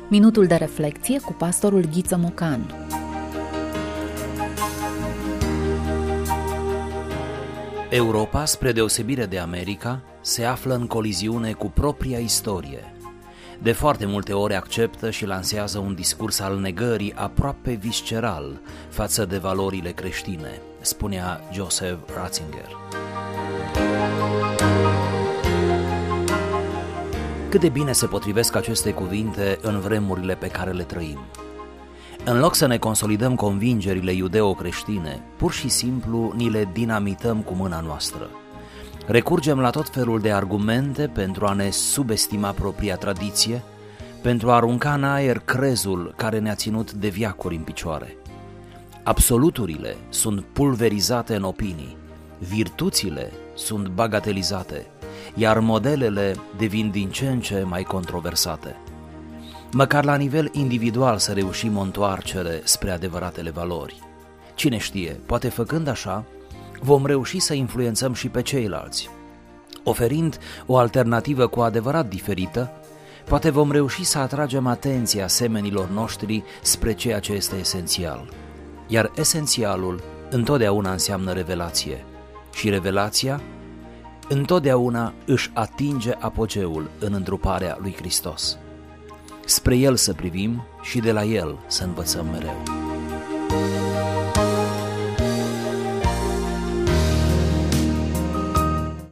Minutul de reflecție cu pastorul Ghiță Mocan. Europa, spre deosebire de America, se află în coliziune cu propria istorie. De foarte multe ori acceptă și lansează un discurs al negării aproape visceral față de valorile creștine, spunea Joseph Ratzinger. Cât de bine se potrivesc aceste cuvinte în vremurile pe care le trăim. În loc să ne consolidăm convingerile iudeo-creștine, pur și simplu ni le dinamităm cu mâna noastră. Recurgem la tot felul de argumente pentru a ne subestima propria tradiție, pentru a arunca în aer crezul care ne-a ținut de veacuri în picioare. Absoluturile sunt pulverizate în opinii, virtuțile sunt bagatelizate, iar modelele devin din ce în ce mai controversate. Măcar la nivel individual să reușim o întoarcere spre adevăratele valori. Cine știe, poate făcând așa, vom reuși să influențăm și pe ceilalți. Oferind o alternativă cu adevărat diferită, poate vom reuși să atragem atenția semenilor noștri spre ceea ce este esențial. Iar esențialul întotdeauna înseamnă revelație. Și revelația întotdeauna își atinge apogeul în întruparea lui Hristos. Spre El să privim și de la El să învățăm mereu.